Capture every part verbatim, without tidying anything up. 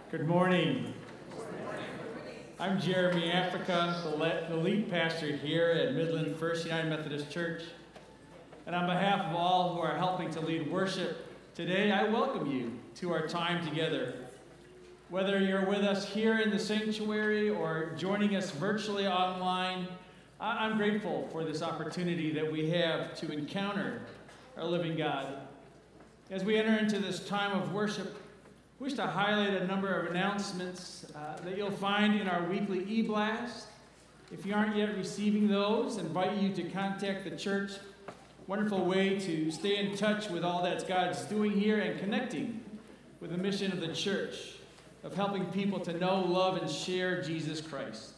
Good morning. I'm Jeremy Africa, the, le- the lead pastor here at Midland First United Methodist Church. And on behalf of all who are helping to lead worship today, I welcome you to our time together. Whether you're with us here in the sanctuary or joining us virtually online, I- I'm grateful for this opportunity that we have to encounter our living God. As we enter into this time of worship, I wish to highlight a number of announcements uh, that you'll find in our weekly e-blast. If you aren't yet receiving those, I invite you to contact the church. Wonderful way to stay in touch with all that God's doing here and connecting with the mission of the church of helping people to know, love, and share Jesus Christ.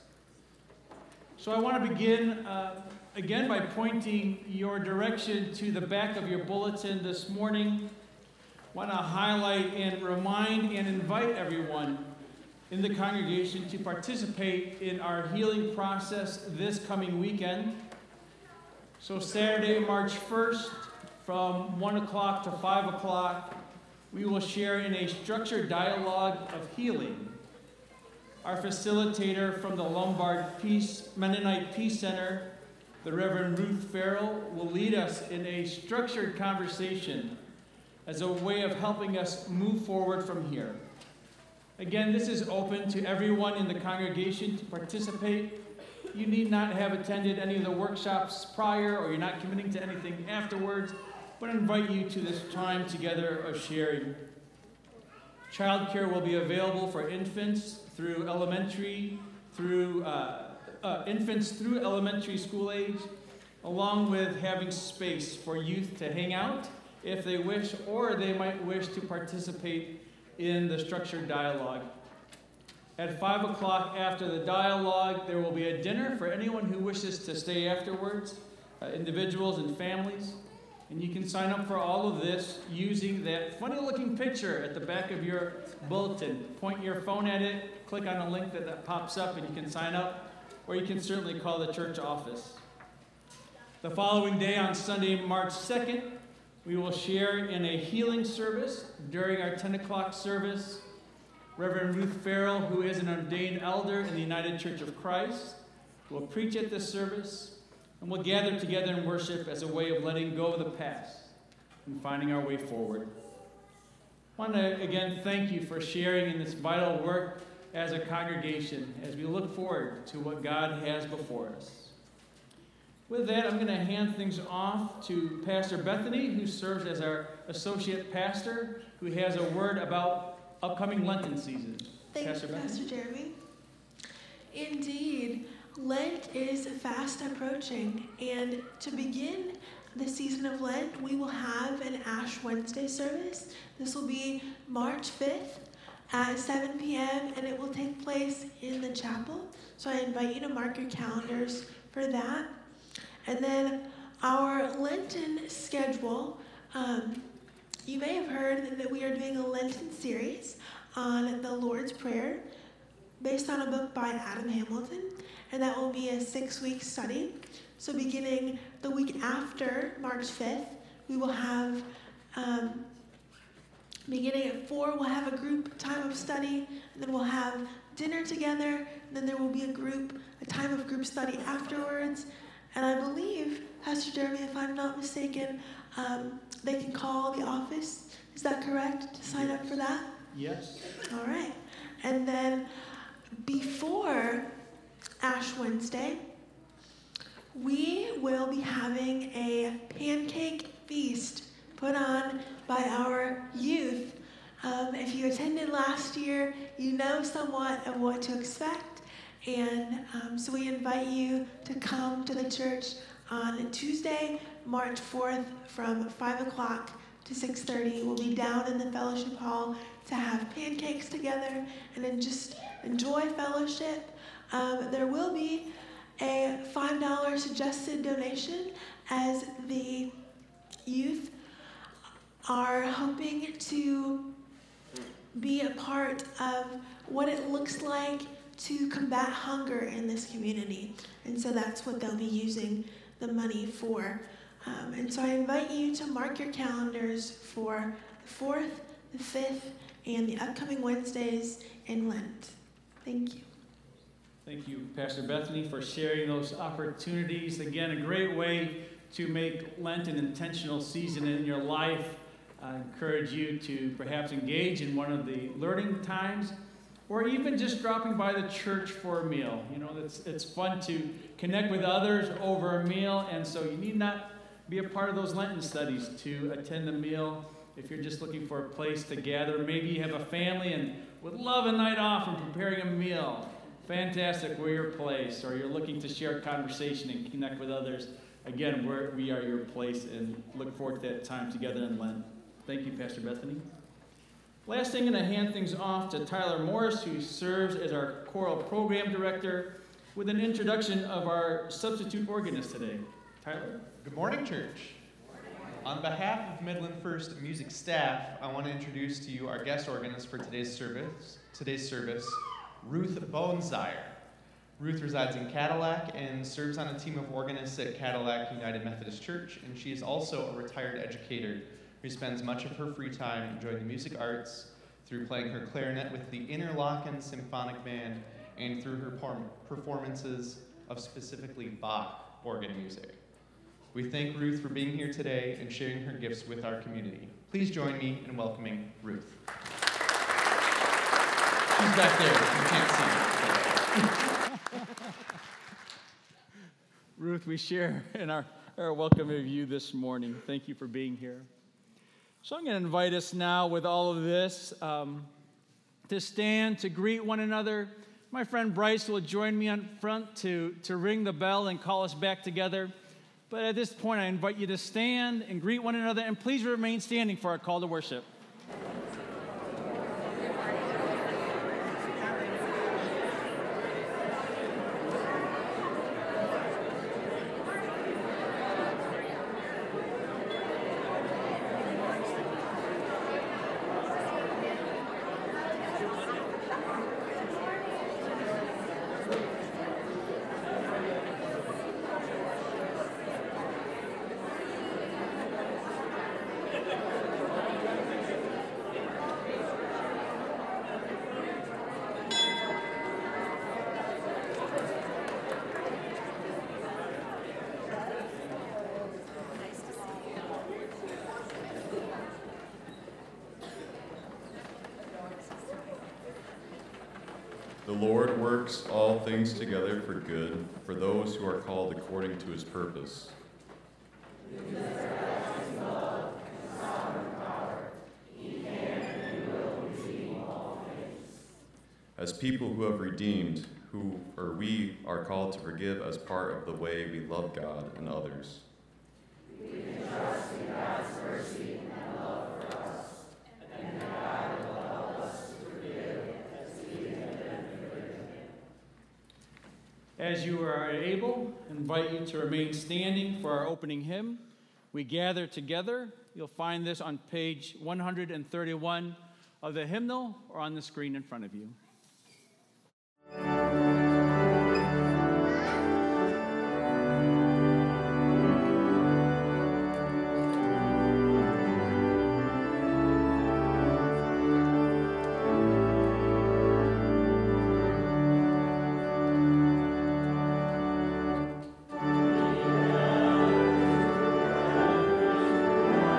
So I want to begin uh, again by pointing your direction to the back of your bulletin this morning. I want to highlight and remind and invite everyone in the congregation to participate in our healing process this coming weekend. So Saturday, March first, from one o'clock to five o'clock, we will share in a structured dialogue of healing. Our facilitator from the Lombard Peace, Mennonite Peace Center, the Reverend Ruth Farrell, will lead us in a structured conversation as a way of helping us move forward from here. Again, this is open to everyone in the congregation to participate. You need not have attended any of the workshops prior, or you're not committing to anything afterwards, but I invite you to this time together of sharing. Childcare will be available for infants through elementary, through uh, uh, infants through elementary school age, along with having space for youth to hang out if they wish, or they might wish to participate in the structured dialogue. At five o'clock after the dialogue, there will be a dinner for anyone who wishes to stay afterwards, uh, individuals and families. And you can sign up for all of this using that funny-looking picture at the back of your bulletin. Point your phone at it, click on a link that, that pops up, and you can sign up, or you can certainly call the church office. The following day, on Sunday, March second, we will share in a healing service during our ten o'clock service. Reverend Ruth Farrell, who is an ordained elder in the United Church of Christ, will preach at this service, and we'll gather together in worship as a way of letting go of the past and finding our way forward. I want to again thank you for sharing in this vital work as a congregation as we look forward to what God has before us. With that, I'm going to hand things off to Pastor Bethany, who serves as our associate pastor, who has a word about upcoming Lenten season. Thank Pastor you, Bethany? Pastor Jeremy. Indeed, Lent is fast approaching, and to begin the season of Lent, we will have an Ash Wednesday service. This will be March fifth at seven p.m., and it will take place in the chapel. So I invite you to mark your calendars for that. And then our Lenten schedule, um, you may have heard that we are doing a Lenten series on the Lord's Prayer based on a book by Adam Hamilton, and that will be a six-week study. So beginning the week after March fifth, we will have, um, beginning at four, we'll have a group time of study, and then we'll have dinner together, and then there will be a group, a time of group study afterwards. And I believe, Pastor Jeremy, if I'm not mistaken, um, they can call the office. Is that correct, to sign up for that? Yes. All right. And then before Ash Wednesday, we will be having a pancake feast put on by our youth. Um, if you attended last year, you know somewhat of what to expect. And um, so we invite you to come to the church on Tuesday, March fourth, from five o'clock to six thirty. We'll be down in the fellowship hall to have pancakes together and then just enjoy fellowship. Um, there will be a five dollars suggested donation as the youth are hoping to be a part of what it looks like to combat hunger in this community. And so that's what they'll be using the money for. Um, and so I invite you to mark your calendars for the fourth, the fifth, and the upcoming Wednesdays in Lent. Thank you. Thank you, Pastor Bethany, for sharing those opportunities. Again, a great way to make Lent an intentional season in your life. I encourage you to perhaps engage in one of the learning times, or even just dropping by the church for a meal. You know, it's, it's fun to connect with others over a meal, and so you need not be a part of those Lenten studies to attend the meal. If you're just looking for a place to gather, maybe you have a family and would love a night off and preparing a meal. Fantastic, we're your place. Or you're looking to share conversation and connect with others. Again, we're, we are your place, and look forward to that time together in Lent. Thank you, Pastor Bethany. Last thing, I'm going to hand things off to Tyler Morris, who serves as our choral program director, with an introduction of our substitute organist today. Tyler? Good morning, church. On behalf of Midland First Music staff, I want to introduce to you our guest organist for today's service, today's service, Ruth Bonesire. Ruth resides in Cadillac and serves on a team of organists at Cadillac United Methodist Church, and she is also a retired educator who spends much of her free time enjoying the music arts through playing her clarinet with the Interlaken Symphonic Band and through her performances of specifically Bach organ music. We thank Ruth for being here today and sharing her gifts with our community. Please join me in welcoming Ruth. She's back there. You can't see her. Ruth, we share in our, our welcome of you this morning. Thank you for being here. So I'm going to invite us now with all of this um, to stand, to greet one another. My friend Bryce will join me on front to, to ring the bell and call us back together. But at this point, I invite you to stand and greet one another, and please remain standing for our call to worship. The Lord works all things together for good for those who are called according to his purpose. As people who have redeemed, who or we are called to forgive as part of the way we love God and others. We can trust in God's mercy and love for us, and that God will help us to forgive as we have been forgiven. As you are able, I invite you to remain standing for our opening hymn. We gather together. You'll find this on page one hundred thirty-one of the hymnal or on the screen in front of you.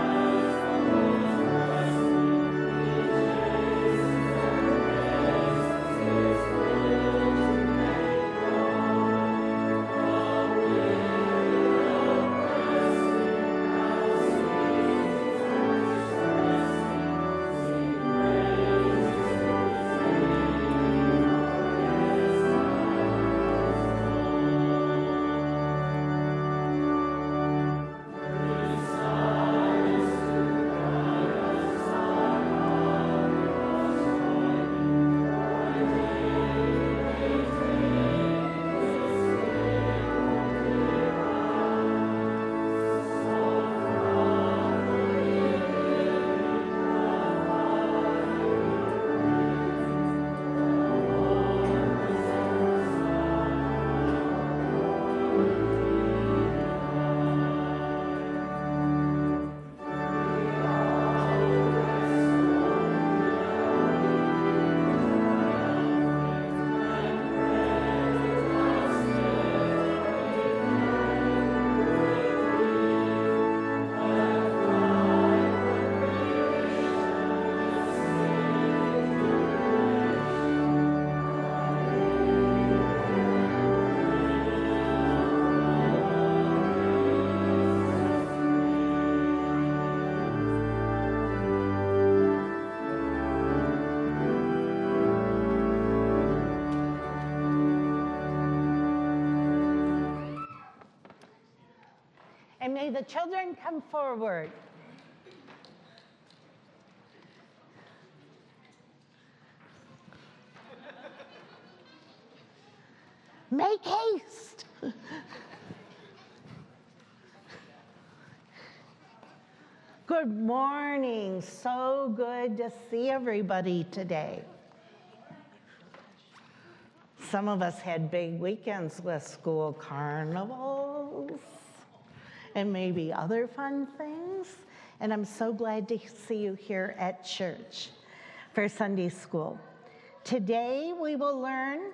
Amen. And may the children come forward. Make haste. Good morning. So good to see everybody today. Some of us had big weekends with school carnivals and maybe other fun things. And I'm so glad to see you here at church for Sunday school. Today we will learn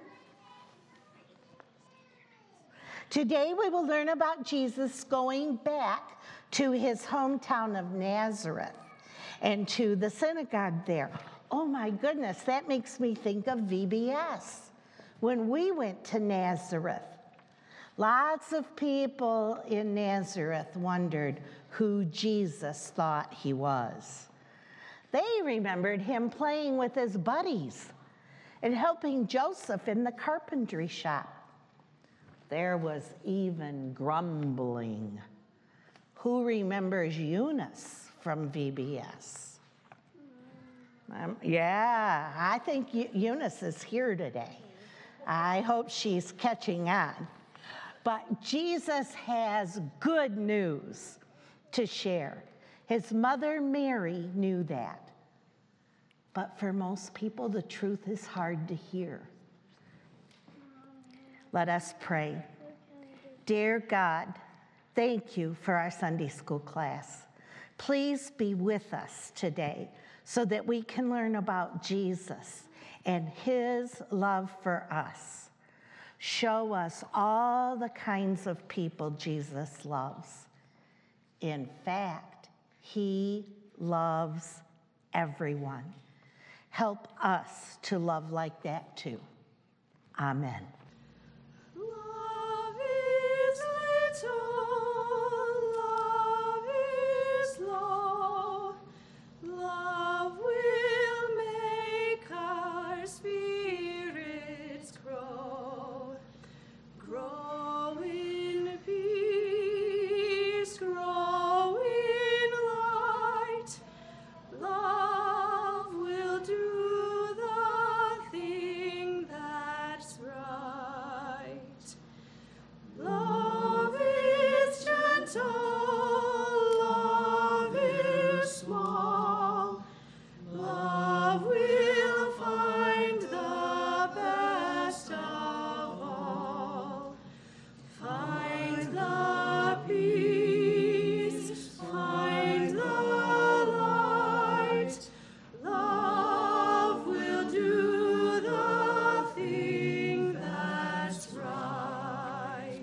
Today we will learn about Jesus going back to his hometown of Nazareth and to the synagogue there. Oh my goodness, that makes me think of V B S. When we went to Nazareth, lots of people in Nazareth wondered who Jesus thought he was. They remembered him playing with his buddies and helping Joseph in the carpentry shop. There was even grumbling. Who remembers Eunice from V B S? Um, yeah, I think Eu- Eunice is here today. I hope she's catching on. But Jesus has good news to share. His mother Mary knew that. But for most people, the truth is hard to hear. Let us pray. Dear God, thank you for our Sunday school class. Please be with us today so that we can learn about Jesus and his love for us. Show us all the kinds of people Jesus loves. In fact, he loves everyone. Help us to love like that too. Amen. Love is little, love is low, love will make our spirits grow, grow in peace, grow in light, love will do the thing that's right. Love is gentle, love is small, love will find the best of all. Find the peace, find the light, love will do the thing that's right.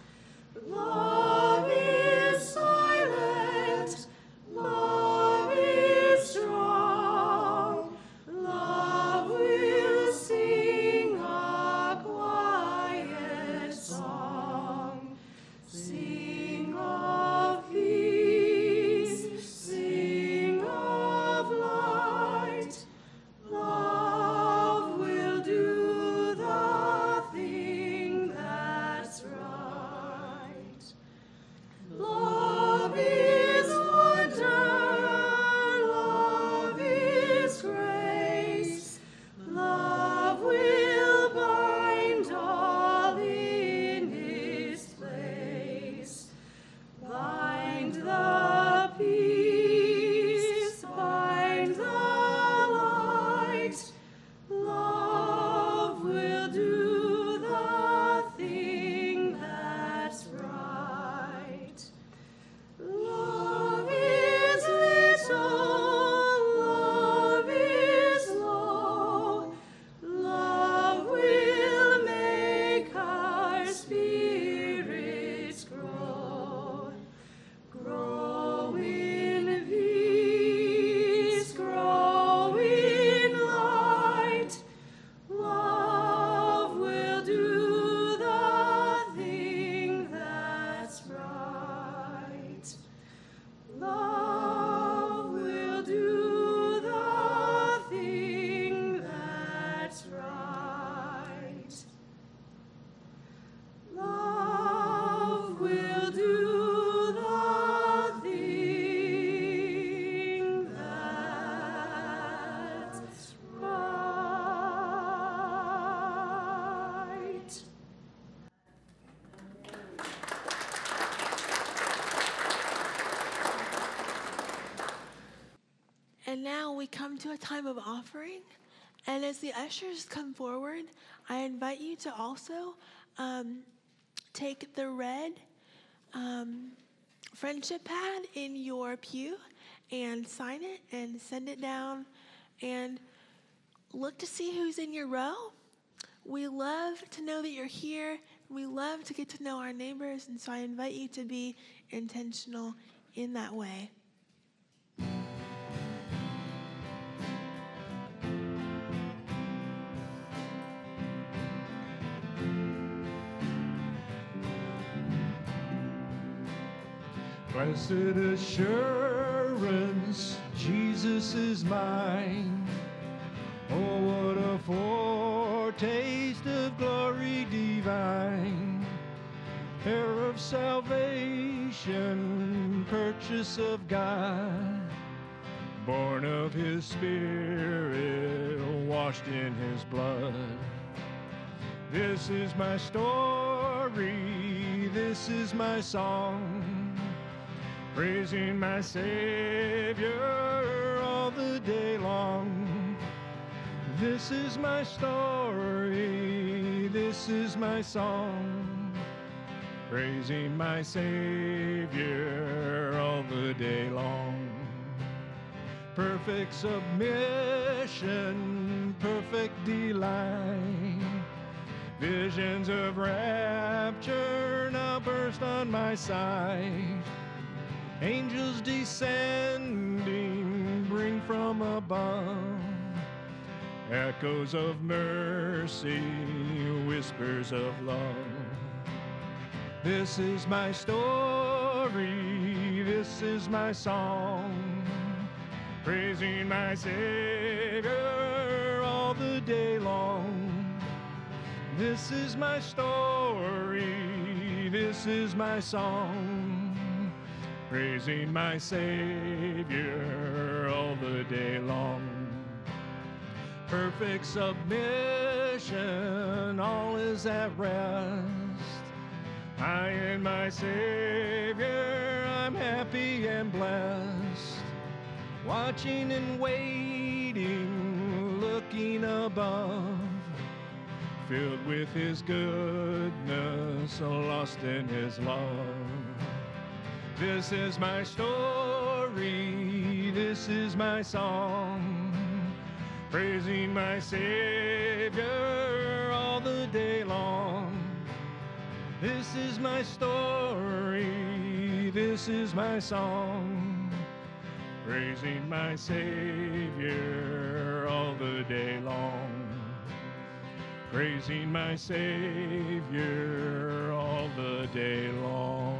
Love is silent, love is strong, love will sing a quiet song. Sing of peace, sing of light, love will do the thing that's right. Love is wonder, love is grace, love will bind all in its place. Bind the peace, bind the light, love will do the thing that's right. Love is little, love is low, love will make our spirits grow, grow in peace, grow in light, now we come to a time of offering. And as the ushers come forward, I invite you to also um, take the red um, friendship pad in your pew and sign it and send it down and look to see who's in your row. We love to know that you're here. We love to get to know our neighbors, and so I invite you to be intentional in that way. Blessed assurance, Jesus is mine. Oh, what a foretaste of glory divine. Heir of salvation, purchase of God. Born of his Spirit, washed in his blood. This is my story, this is my song. Praising my Savior all the day long. This is my story, this is my song. Praising my Savior all the day long. Perfect submission, perfect delight. Visions of rapture now burst on my sight. Angels descending bring from above echoes of mercy, whispers of love. This is my story, this is my song, praising my Savior all the day long. This is my story, this is my song, praising my Savior all the day long. Perfect submission, all is at rest. I and my Savior, I'm happy and blessed. Watching and waiting, looking above, filled with his goodness, lost in his love. This is my story, this is my song, praising my Savior all the day long. This is my story, this is my song, praising my Savior all the day long. Praising my Savior all the day long.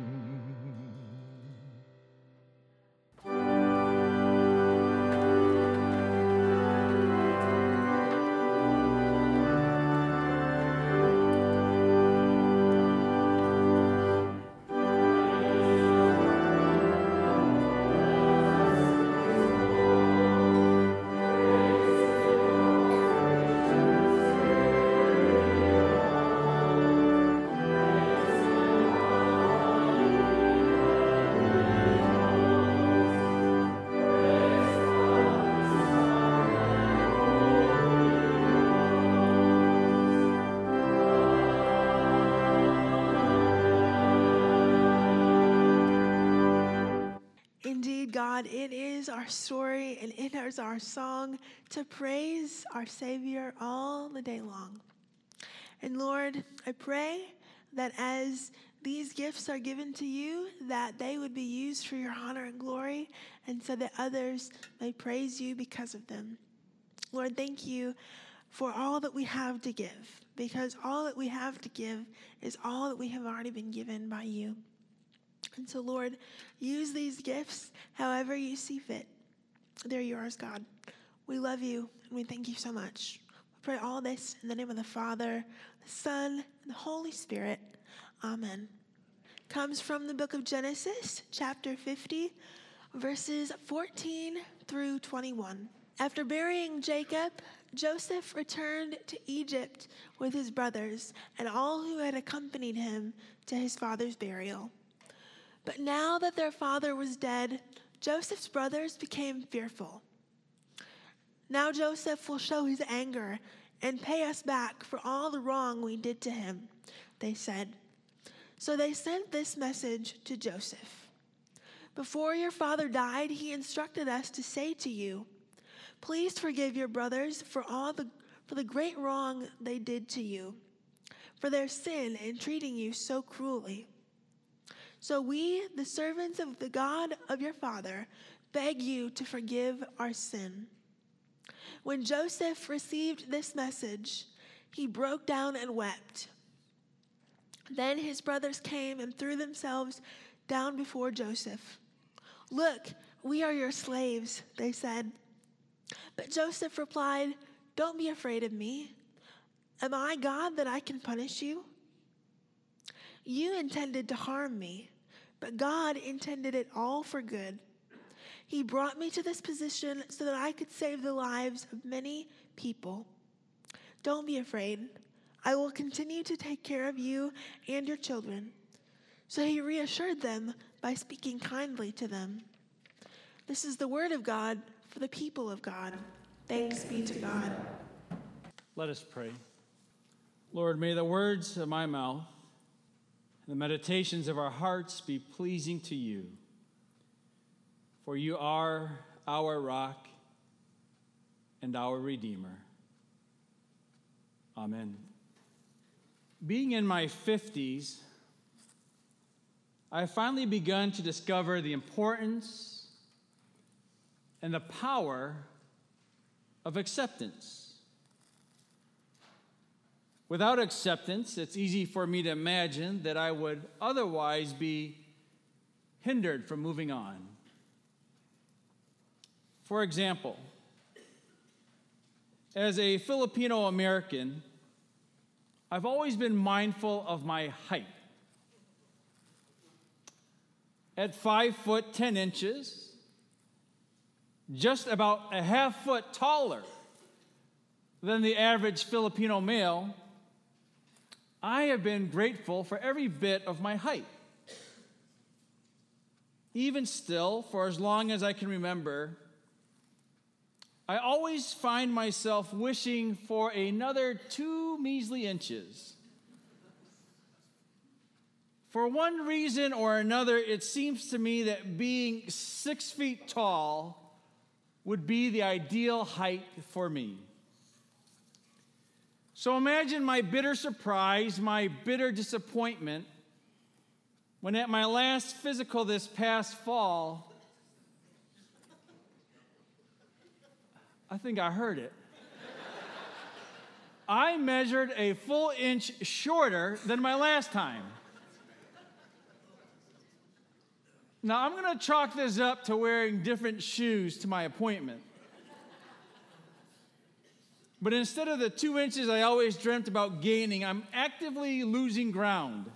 Indeed, God, it is our story and it is our song to praise our Savior all the day long. And Lord, I pray that as these gifts are given to you, that they would be used for your honor and glory, and so that others may praise you because of them. Lord, thank you for all that we have to give, because all that we have to give is all that we have already been given by you. And so, Lord, use these gifts however you see fit. They're yours, God. We love you, and we thank you so much. We pray all this in the name of the Father, the Son, and the Holy Spirit. Amen. Comes from the book of Genesis, chapter fifty, verses fourteen through twenty-one. After burying Jacob, Joseph returned to Egypt with his brothers and all who had accompanied him to his father's burial. But now that their father was dead, Joseph's brothers became fearful. Now Joseph will show his anger and pay us back for all the wrong we did to him," they said. So they sent this message to Joseph. "Before your father died, he instructed us to say to you, 'Please forgive your brothers for all the for the great wrong they did to you, for their sin in treating you so cruelly. So we, the servants of the God of your father, beg you to forgive our sin.'" When Joseph received this message, he broke down and wept. Then his brothers came and threw themselves down before Joseph. "Look, we are your slaves," they said. But Joseph replied, "Don't be afraid of me. Am I God that I can punish you? You intended to harm me, but God intended it all for good. He brought me to this position so that I could save the lives of many people. Don't be afraid. I will continue to take care of you and your children." So he reassured them by speaking kindly to them. This is the word of God for the people of God. Thanks be to God. Let us pray. Lord, may the words of my mouth and the meditations of our hearts be pleasing to you. For you are our rock and our Redeemer. Amen. Being in my fifties, I have finally begun to discover the importance and the power of acceptance. Without acceptance, it's easy for me to imagine that I would otherwise be hindered from moving on. For example, as a Filipino American, I've always been mindful of my height. At five foot ten inches, just about a half foot taller than the average Filipino male, I have been grateful for every bit of my height. Even still, for as long as I can remember, I always find myself wishing for another two measly inches. For one reason or another, it seems to me that being six feet tall would be the ideal height for me. So imagine my bitter surprise, my bitter disappointment, when at my last physical this past fall, I think I heard it. I measured a full inch shorter than my last time. Now, I'm going to chalk this up to wearing different shoes to my appointment. But instead of the two inches I always dreamt about gaining, I'm actively losing ground.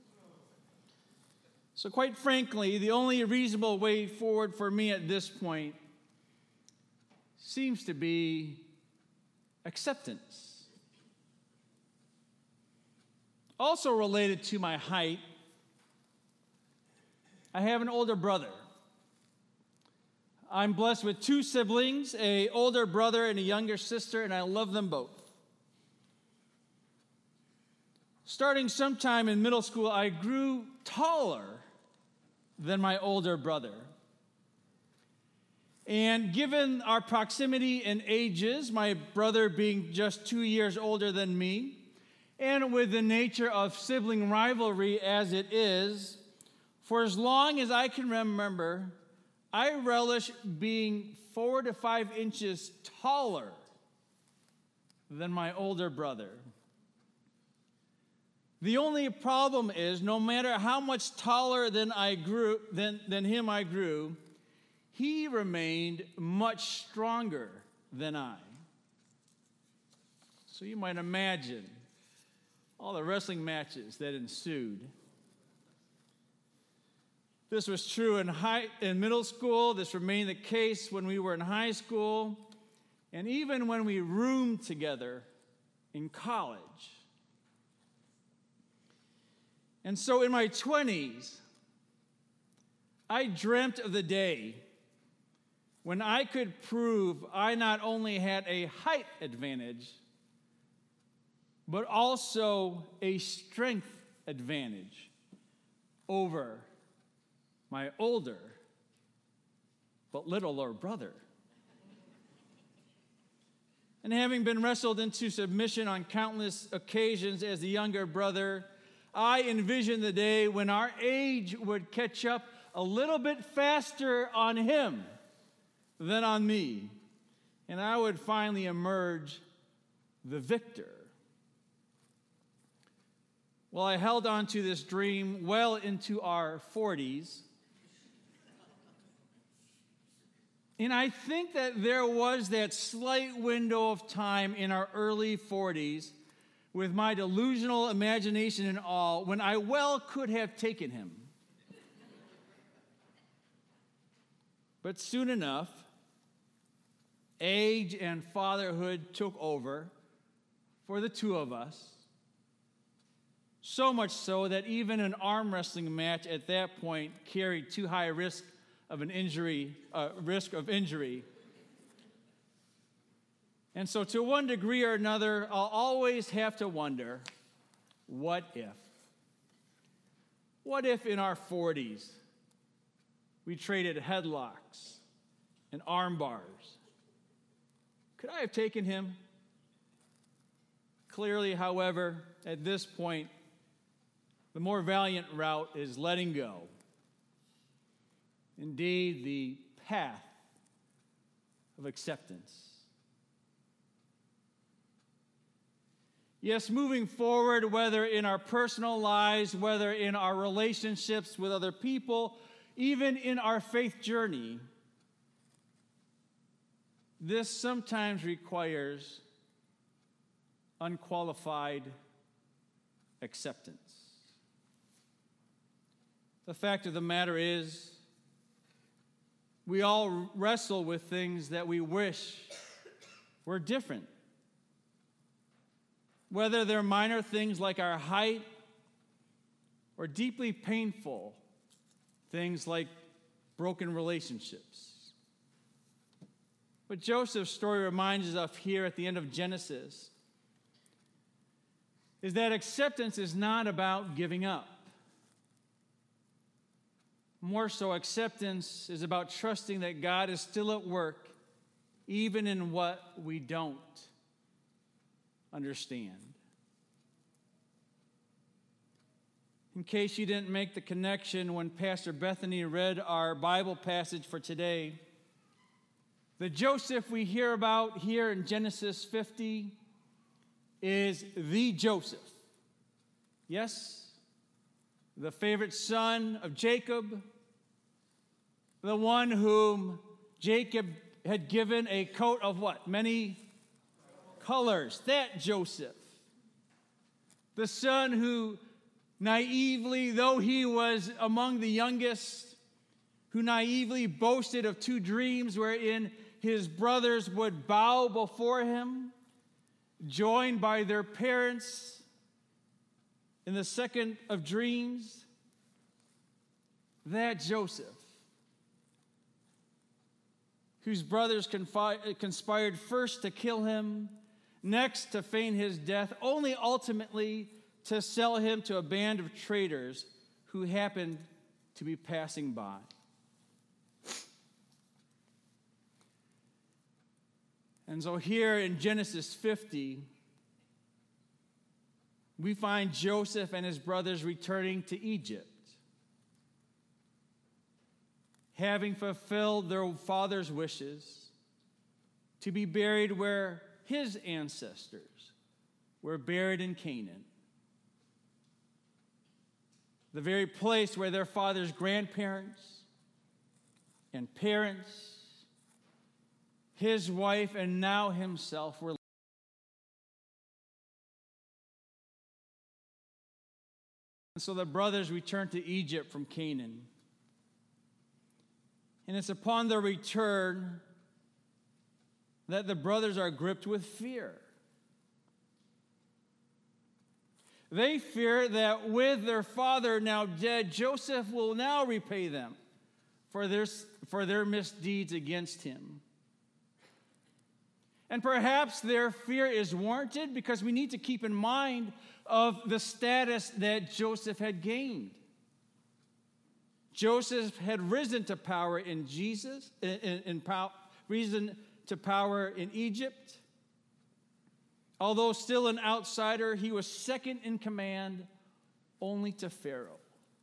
So quite frankly, the only reasonable way forward for me at this point seems to be acceptance. Also related to my height, I have an older brother. I'm blessed with two siblings, an older brother and a younger sister, and I love them both. Starting sometime in middle school, I grew taller than my older brother. And given our proximity in ages, my brother being just two years older than me, and with the nature of sibling rivalry as it is, for as long as I can remember, I relish being four to five inches taller than my older brother. The only problem is, no matter how much taller than I grew, than, than him I grew, he remained much stronger than I. So you might imagine all the wrestling matches that ensued. This was true in high, in middle school. This remained the case when we were in high school, and even when we roomed together in college. And so in my twenties, I dreamt of the day when I could prove I not only had a height advantage, but also a strength advantage over my older but littler brother. And having been wrestled into submission on countless occasions as the younger brother, I envisioned the day when our age would catch up a little bit faster on him than on me, and I would finally emerge the victor. Well, I held on to this dream well into our forties. And I think that there was that slight window of time in our early forties, with my delusional imagination and all, when I well could have taken him. But soon enough, age and fatherhood took over for the two of us. So much so that even an arm wrestling match at that point carried too high a risk of an injury, uh, risk of injury. And so to one degree or another, I'll always have to wonder, what if? What if in our forties we traded headlocks and arm bars? Could I have taken him? Clearly, however, at this point, the more valiant route is letting go. Indeed, the path of acceptance. Yes, moving forward, whether in our personal lives, whether in our relationships with other people, even in our faith journey, this sometimes requires unqualified acceptance. The fact of the matter is, we all wrestle with things that we wish were different. Whether they're minor things like our height, or deeply painful things like broken relationships. What Joseph's story reminds us of here at the end of Genesis is that acceptance is not about giving up. More so, acceptance is about trusting that God is still at work, even in what we don't understand. In case you didn't make the connection when Pastor Bethany read our Bible passage for today, the Joseph we hear about here in Genesis fifty is the Joseph. Yes? The favorite son of Jacob, the one whom Jacob had given a coat of what? Many colors. That Joseph. The son who naively, though he was among the youngest, who naively boasted of two dreams wherein his brothers would bow before him, joined by their parents in the second of dreams. That Joseph, whose brothers confi- conspired first to kill him, next to feign his death, only ultimately to sell him to a band of traders who happened to be passing by. And so here in Genesis fifty, we find Joseph and his brothers returning to Egypt, having fulfilled their father's wishes to be buried where his ancestors were buried in Canaan, the very place where their father's grandparents and parents, his wife, and now himself were. And so the brothers returned to Egypt from Canaan. And it's upon their return that the brothers are gripped with fear. They fear that with their father now dead, Joseph will now repay them for their, for their misdeeds against him. And perhaps their fear is warranted because we need to keep in mind of the status that Joseph had gained. Joseph had risen to power in Jesus, in, in, in pow, risen to power in Egypt. Although still an outsider, he was second in command only to Pharaoh.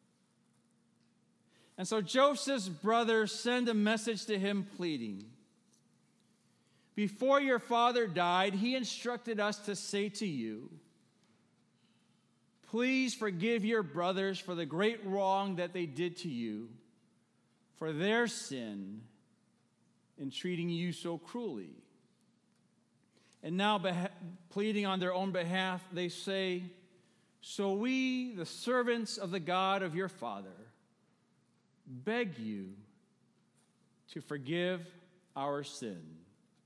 And so Joseph's brothers send a message to him pleading, "Before your father died, he instructed us to say to you, 'Please forgive your brothers for the great wrong that they did to you, for their sin in treating you so cruelly.' And now, beha- pleading on their own behalf, they say, 'So we, the servants of the God of your father, beg you to forgive our sin.'"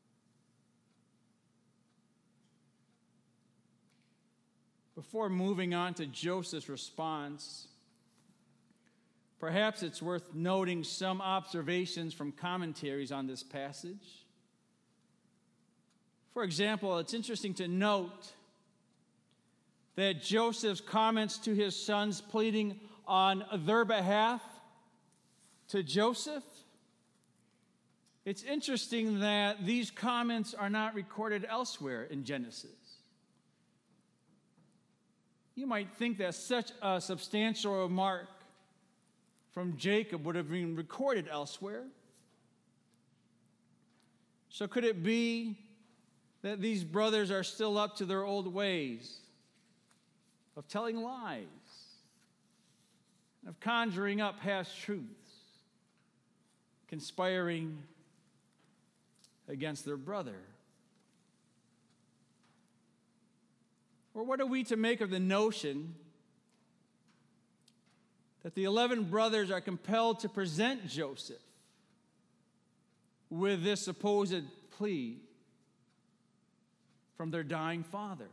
Before moving on to Joseph's response, perhaps it's worth noting some observations from commentaries on this passage. For example, it's interesting to note that Joseph's comments to his sons pleading on their behalf to Joseph, it's interesting that these comments are not recorded elsewhere in Genesis. You might think that such a substantial remark from Jacob would have been recorded elsewhere. So could it be that these brothers are still up to their old ways of telling lies, of conjuring up half-truths, conspiring against their brother? Or what are we to make of the notion that the eleven brothers are compelled to present Joseph with this supposed plea from their dying father?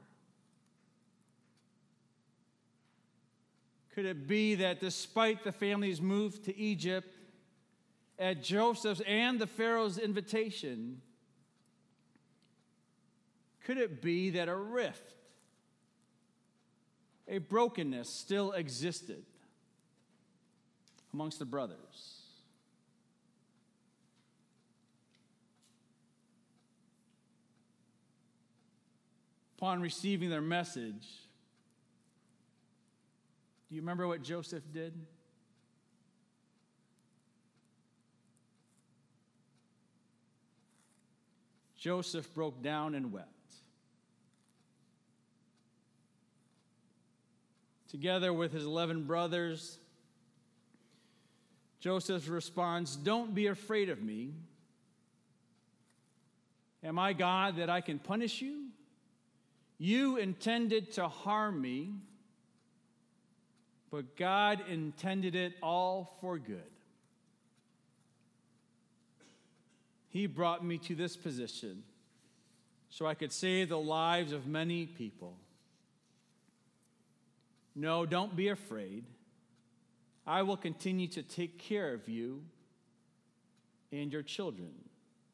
Could it be that despite the family's move to Egypt, at Joseph's and the Pharaoh's invitation, could it be that a rift, a brokenness still existed amongst the brothers? Upon receiving their message, do you remember what Joseph did? Joseph broke down and wept. Together with his eleven brothers, Joseph responds, "Don't be afraid of me. Am I God that I can punish you? You intended to harm me, but God intended it all for good. He brought me to this position so I could save the lives of many people. No, don't be afraid. I will continue to take care of you and your children."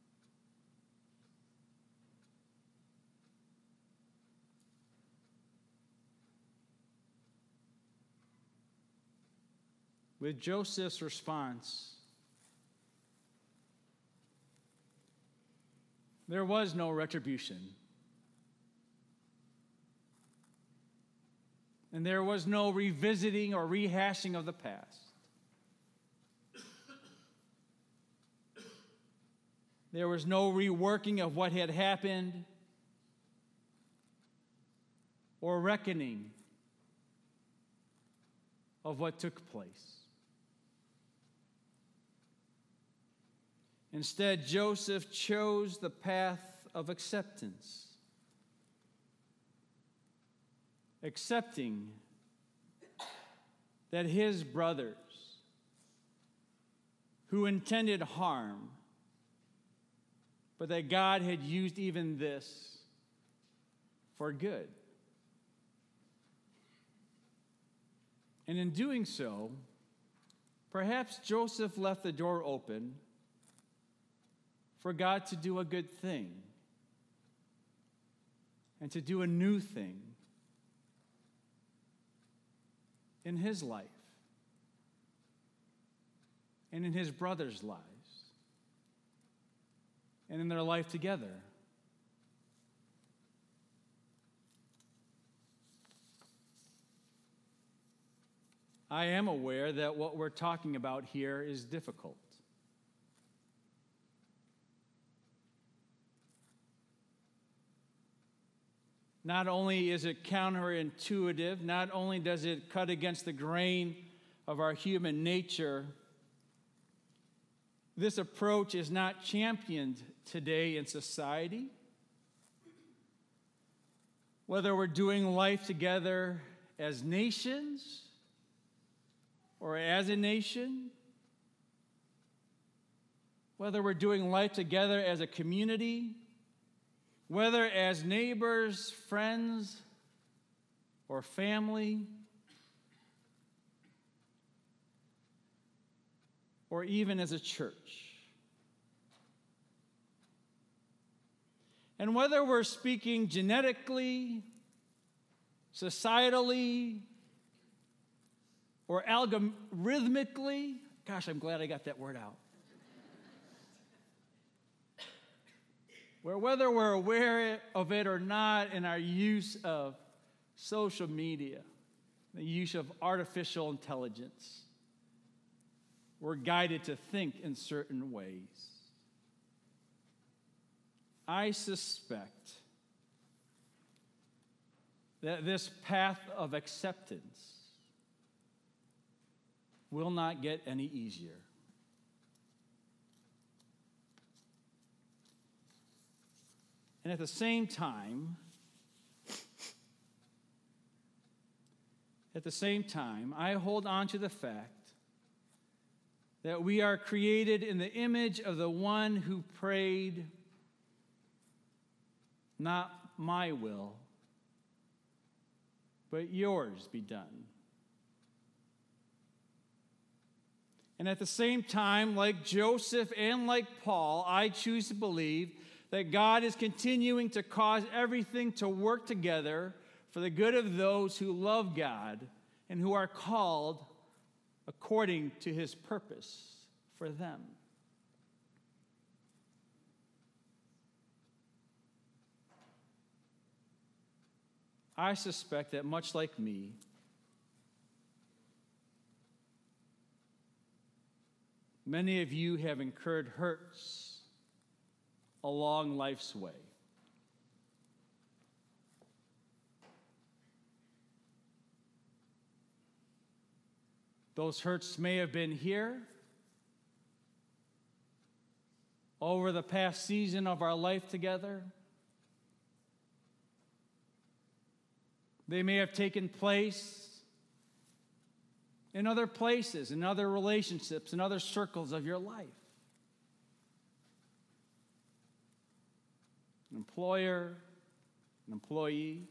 With Joseph's response, there was no retribution. And there was no revisiting or rehashing of the past. There was no reworking of what had happened or reckoning of what took place. Instead, Joseph chose the path of acceptance. Accepting that his brothers, who intended harm, but that God had used even this for good. And in doing so, Perhaps Joseph left the door open for God to do a good thing and to do a new thing in his life and in his brothers' lives and in their life together. I am aware that what we're talking about here is difficult. Not only is it counterintuitive, not only does it cut against the grain of our human nature, this approach is not championed today in society. Whether we're doing life together as nations or as a nation, whether we're doing life together as a community, whether as neighbors, friends, or family, or even as a church. And whether we're speaking genetically, societally, or algorithmically, gosh, I'm glad I got that word out. Where whether we're aware of it or not in our use of social media, the use of artificial intelligence, we're guided to think in certain ways. I suspect that this path of acceptance will not get any easier. And at the same time, at the same time, I hold on to the fact that we are created in the image of the one who prayed, "Not my will, but yours be done." And at the same time, like Joseph and like Paul, I choose to believe that God is continuing to cause everything to work together for the good of those who love God and who are called according to his purpose for them. I suspect that much like me, many of you have incurred hurts along life's way. Those hurts may have been here over the past season of our life together. They may have taken place in other places, in other relationships, in other circles of your life. An employer, an employee,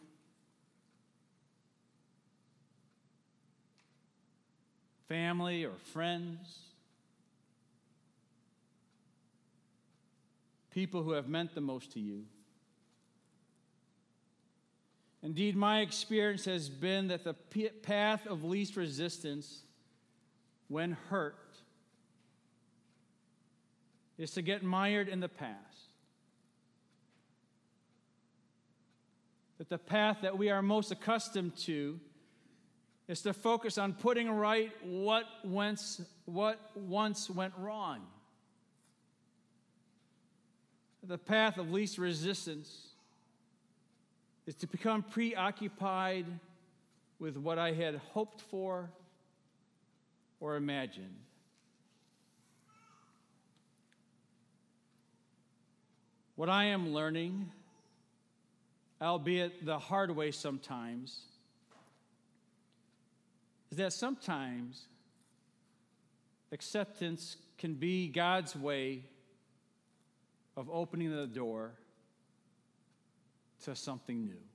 family or friends, people who have meant the most to you. Indeed, my experience has been that the path of least resistance when hurt is to get mired in the past. That the path that we are most accustomed to is to focus on putting right what once, what once went wrong. The path of least resistance is to become preoccupied with what I had hoped for or imagined. What I am learning, albeit the hard way sometimes, is that sometimes acceptance can be God's way of opening the door to something new.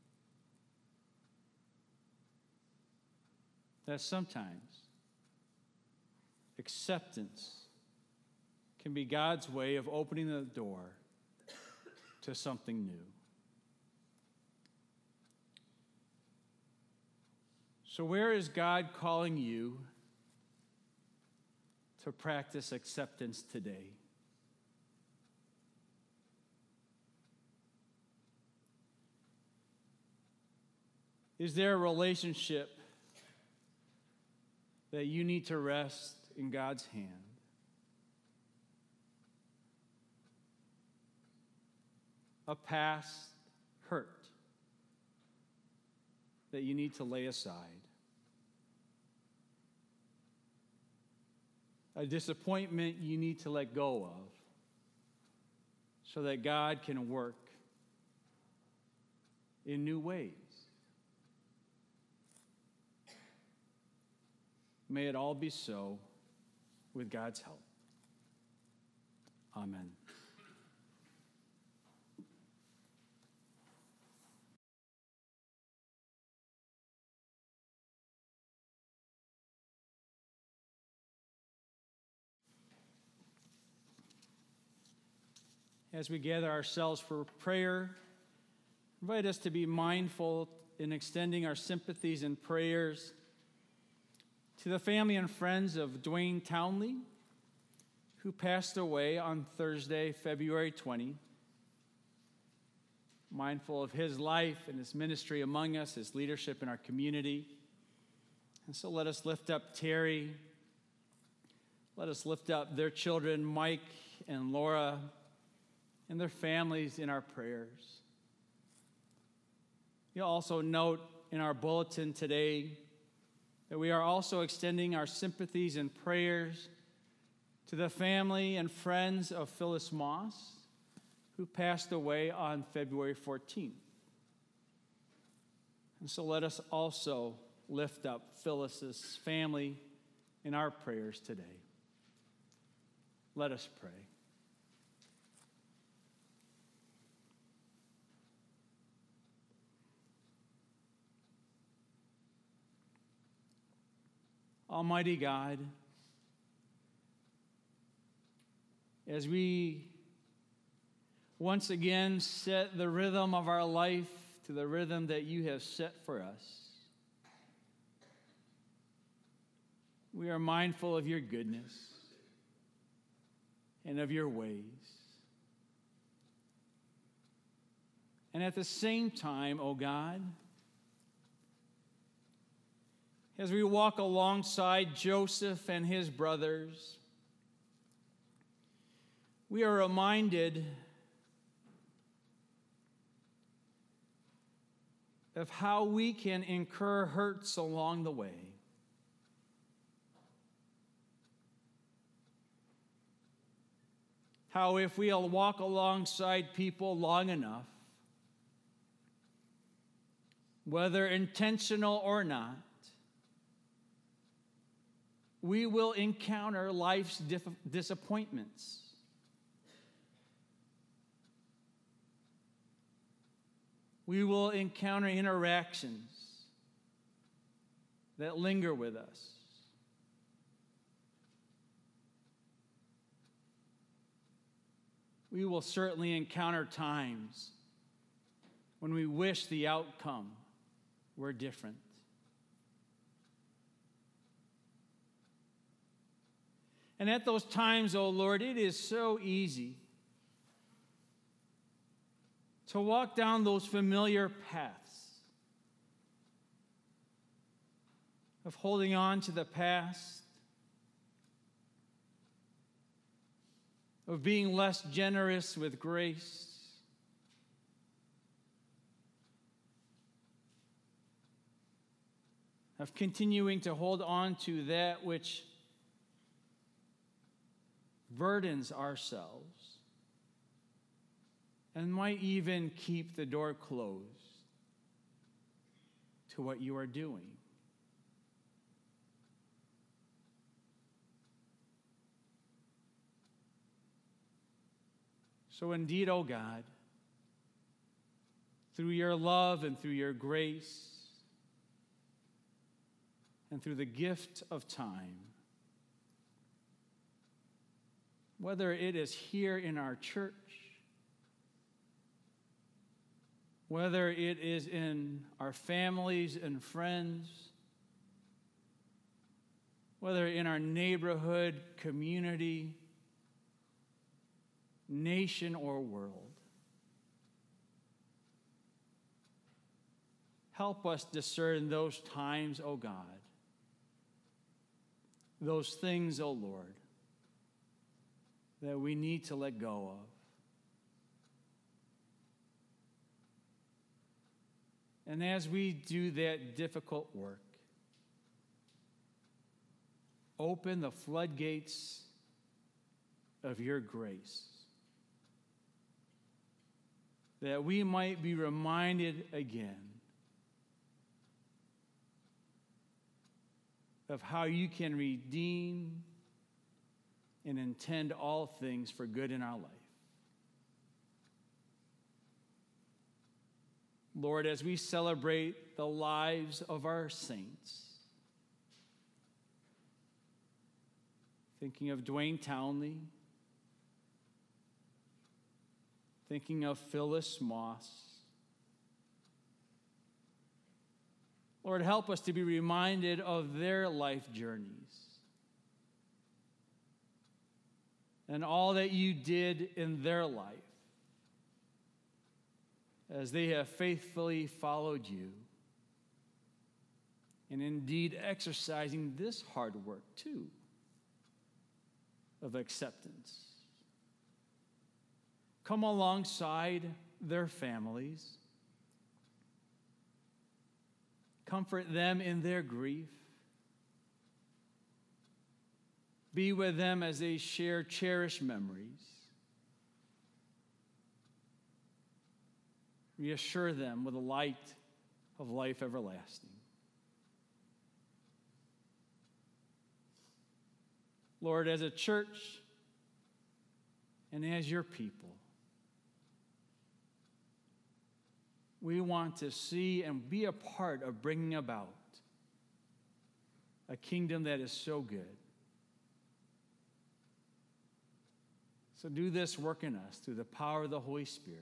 That sometimes acceptance can be God's way of opening the door to something new. So where is God calling you to practice acceptance today? Is there a relationship that you need to rest in God's hand? A past hurt that you need to lay aside? A disappointment you need to let go of so that God can work in new ways? May it all be so with God's help. Amen. As we gather ourselves for prayer, invite us to be mindful in extending our sympathies and prayers to the family and friends of Dwayne Townley, who passed away on Thursday, February twentieth. Mindful of his life and his ministry among us, his leadership in our community. And so let us lift up Terry. Let us lift up their children, Mike and Laura, and their families in our prayers. You'll also note in our bulletin today that we are also extending our sympathies and prayers to the family and friends of Phyllis Moss, who passed away on February fourteenth. And so let us also lift up Phyllis's family in our prayers today. Let us pray. Almighty God, as we once again set the rhythm of our life to the rhythm that you have set for us, we are mindful of your goodness and of your ways. And at the same time, O God, as we walk alongside Joseph and his brothers, we are reminded of how we can incur hurts along the way. How if we'll walk alongside people long enough, whether intentional or not, we will encounter life's dif- disappointments. We will encounter interactions that linger with us. We will certainly encounter times when we wish the outcome were different. And at those times, oh Lord, it is so easy to walk down those familiar paths of holding on to the past, of being less generous with grace, of continuing to hold on to that which burdens ourselves and might even keep the door closed to what you are doing. So indeed, O God, through your love and through your grace and through the gift of time, whether it is here in our church, whether it is in our families and friends, whether in our neighborhood, community, nation, or world. Help us discern those times, O God, those things, O Lord, that we need to let go of. And as we do that difficult work, open the floodgates of your grace, that we might be reminded again of how you can redeem and intend all things for good in our life. Lord, as we celebrate the lives of our saints, thinking of Dwayne Townley, thinking of Phyllis Moss, Lord, help us to be reminded of their life journeys and all that you did in their life as they have faithfully followed you, and indeed exercising this hard work too of acceptance. Come alongside their families. Comfort them in their grief. Be with them as they share cherished memories. Reassure them with the light of life everlasting. Lord, as a church and as your people, we want to see and be a part of bringing about a kingdom that is so good. So do this work in us through the power of the Holy Spirit.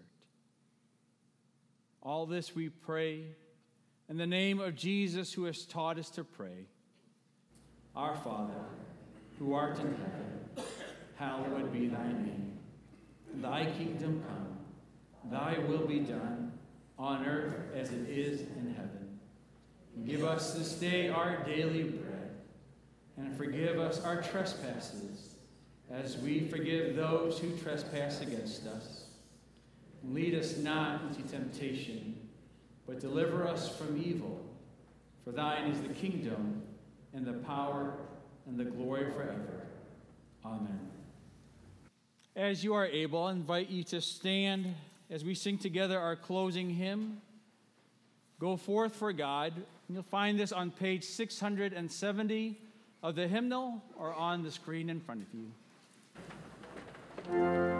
All this we pray in the name of Jesus, who has taught us to pray. Our Father, who art in heaven, hallowed be thy name. Thy kingdom come, thy will be done, on earth as it is in heaven. Give us this day our daily bread, and forgive us our trespasses, as we forgive those who trespass against us. And lead us not into temptation, but deliver us from evil. For thine is the kingdom, and the power, and the glory forever. Amen. As you are able, I invite you to stand as we sing together our closing hymn, Go Forth for God. You'll find this on page six hundred seventy of the hymnal or on the screen in front of you.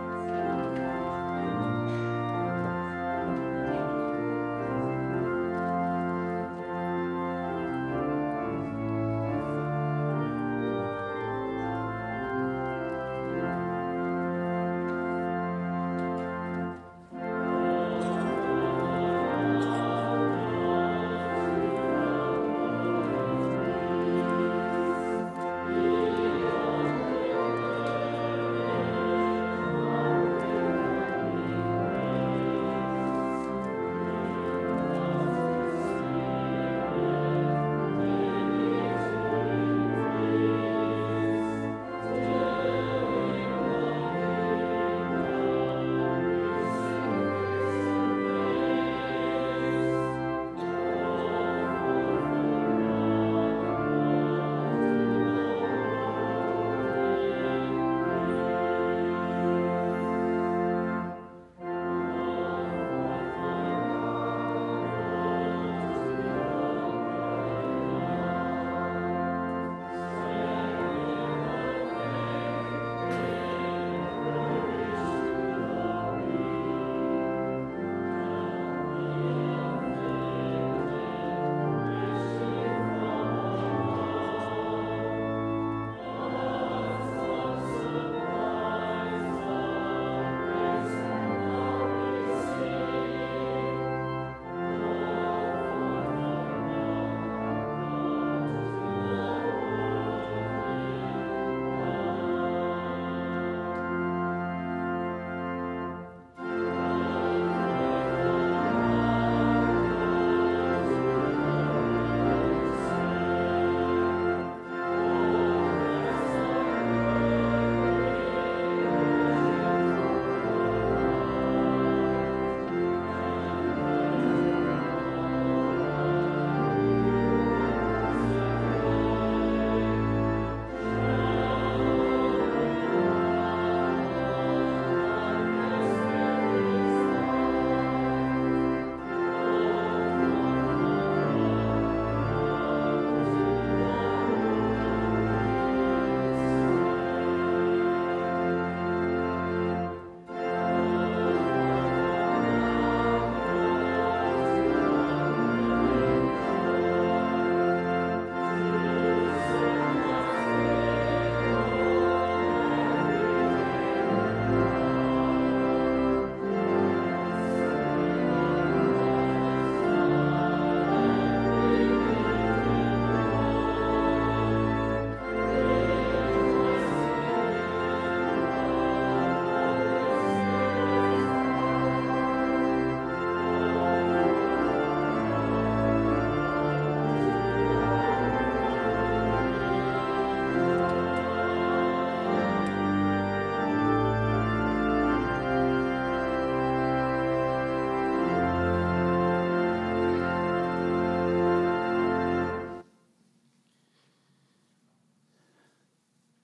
Thank you.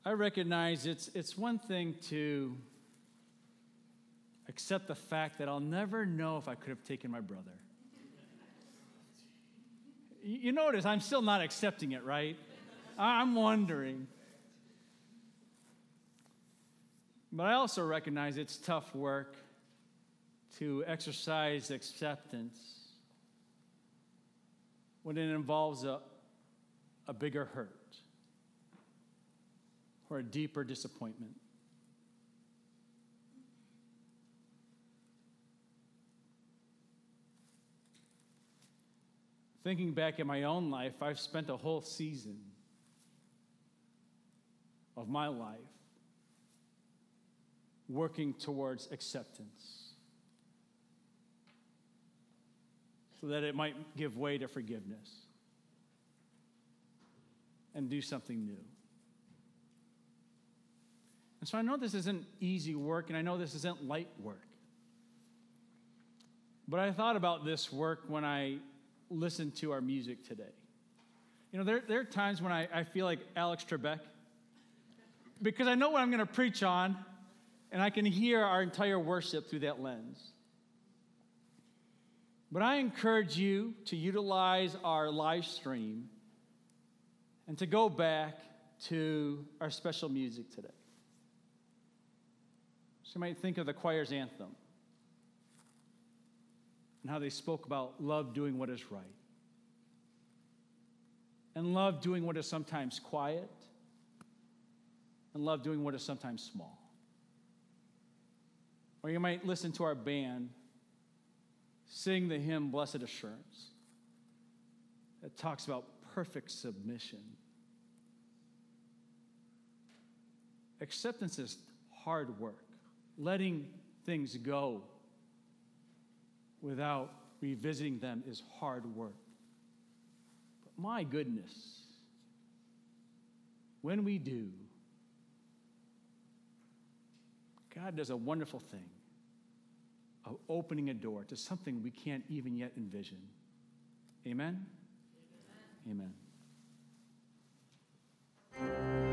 I recognize it's, it's one thing to accept the fact that I'll never know if I could have taken my brother. You, you notice I'm still not accepting it, right? I'm wondering. But I also recognize it's tough work to exercise acceptance when it involves a, a bigger hurt or a deeper disappointment. Thinking back in my own life, I've spent a whole season of my life working towards acceptance so that it might give way to forgiveness and do something new. And so I know this isn't easy work, and I know this isn't light work. But I thought about this work when I listened to our music today. You know, there, there are times when I, I feel like Alex Trebek, because I know what I'm going to preach on, and I can hear our entire worship through that lens. But I encourage you to utilize our live stream and to go back to our special music today. So you might think of the choir's anthem and how they spoke about love doing what is right, and love doing what is sometimes quiet, and love doing what is sometimes small. Or you might listen to our band sing the hymn Blessed Assurance that talks about perfect submission. Acceptance is hard work, letting things go without revisiting them is hard work. But my goodness, when we do, God does a wonderful thing of opening a door to something we can't even yet envision. Amen? Amen. Amen.